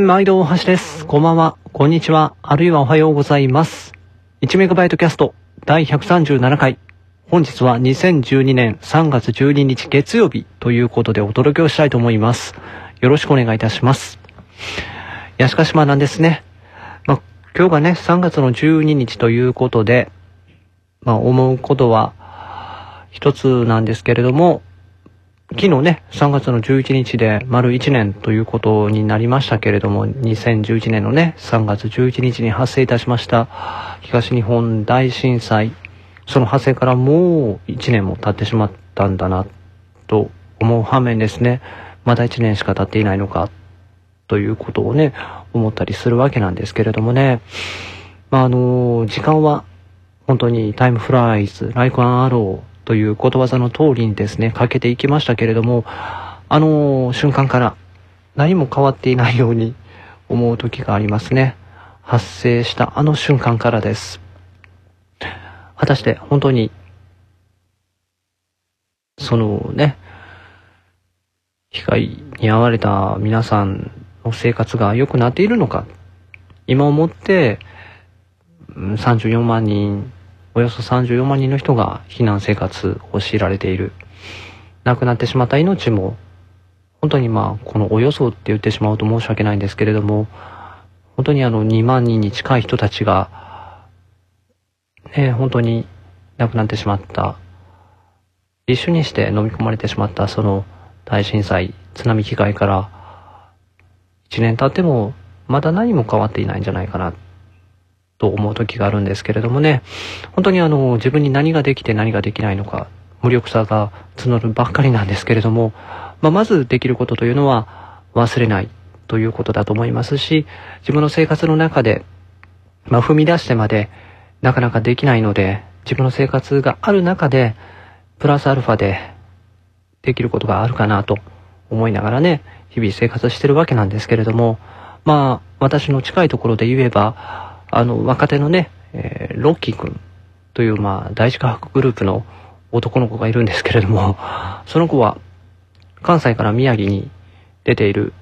毎度大橋です。こんばんは、こんにちは、あるいはおはようございます。1メガバイトキャスト第137回。本日は2012年3月12日月曜日ということでお届けをしたいと思います。よろしくお願いいたします。いや、しかしなんですね。今日がね、3月の12日ということで、思うことは一つなんですけれども、昨日ね、3月の11日で丸1年ということになりましたけれども、2011年のね、3月11日に発生いたしました東日本大震災、その発生からもう1年も経ってしまったんだなと思う反面ですね、まだ1年しか経っていないのかということをね、思ったりするわけなんですけれどもね、時間は本当にタイムフライズ、ライクアンアローということわざの通りにですね、かけていきましたけれども、瞬間から何も変わっていないように思う時がありますね。発生したあの瞬間からです。果たして本当にそのね、被害に遭われた皆さんの生活が良くなっているのか、今思って34万人、およそ34万人の人が避難生活を強いられている。亡くなってしまった命も、本当にこのおよそって言ってしまうと申し訳ないんですけれども、本当に2万人に近い人たちが、本当に亡くなってしまった。一緒にして飲み込まれてしまったその大震災、津波被害から1年経ってもまだ何も変わっていないんじゃないかなと思う時があるんですけれどもね、本当に自分に何ができて何ができないのか無力さが募るばっかりなんですけれども、まずできることというのは忘れないということだと思いますし、自分の生活の中で、踏み出してまでなかなかできないので、自分の生活がある中でプラスアルファでできることがあるかなと思いながらね、日々生活してるわけなんですけれども、私の近いところで言えば若手のね、ロッキー君という第一科学グループの男の子がいるんですけれども、その子は関西から宮城に出ている、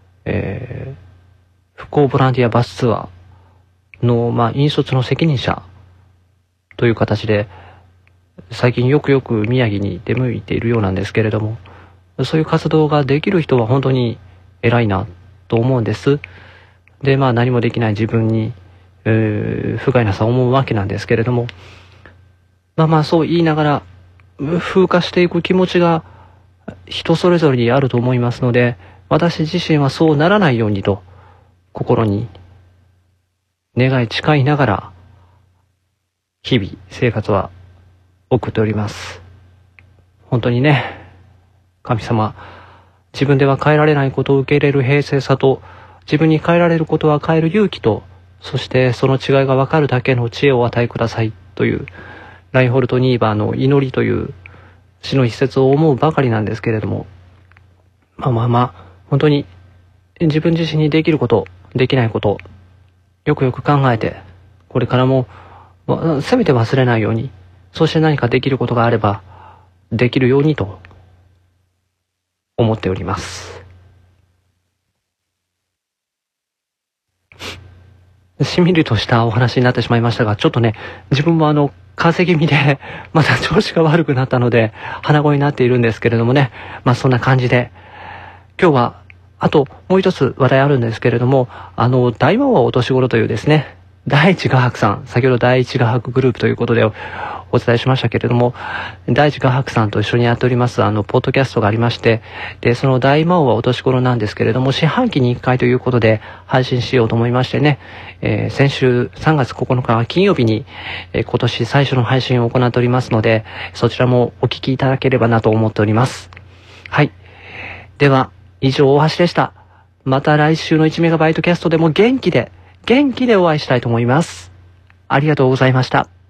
復興ボランティアバスツアーの引率の責任者という形で最近よく宮城に出向いているようなんですけれども、そういう活動ができる人は本当に偉いなと思うんです。で何もできない自分に不甲斐なさを思うわけなんですけれども、そう言いながら風化していく気持ちが人それぞれにあると思いますので、私自身はそうならないようにと心に願い誓いながら日々生活は送っております。本当にね、神様、自分では変えられないことを受け入れる平静さと、自分に変えられることは変える勇気と、そしてその違いが分かるだけの知恵をお与えくださいというラインホルト・ニーバーの祈りという詩の一節を思うばかりなんですけれども、本当に自分自身にできること、できないこと、よく考えて、これからもせめて忘れないように、そして何かできることがあればできるようにと思っております。しんみりとしたお話になってしまいましたが、ちょっとね、自分も風邪気味でまた調子が悪くなったので鼻声になっているんですけれどもね、そんな感じで今日はあともう一つ話題あるんですけれども、大魔王お年頃というですね、第一画伯さん、先ほど第一画伯グループということでお伝えしましたけれども、第一画伯さんと一緒にやっておりますポッドキャストがありまして、でその大魔王はお年頃なんですけれども、四半期に1回ということで配信しようと思いましてね、先週3月9日金曜日に、今年最初の配信を行っておりますので、そちらもお聞きいただければなと思っております。はい、では以上大橋でした。また来週の1メガバイトキャストでも元気でお会いしたいと思います。ありがとうございました。